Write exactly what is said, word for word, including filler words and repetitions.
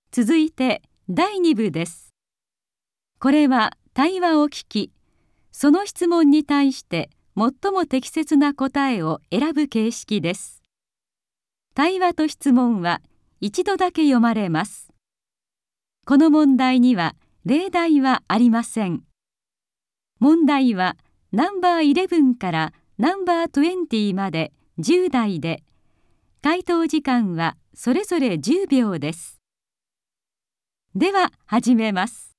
続いてだいに部です。これは対話を聞き、その質問に対して最も適切な答えを選ぶ形式です。対話と質問は一度だけ読まれます。この問題には例題はありません。問題はナンバーイレブンからナンバートゥエンティまでじゅう題で、回答時間はそれぞれじゅうびょうです。では始めます。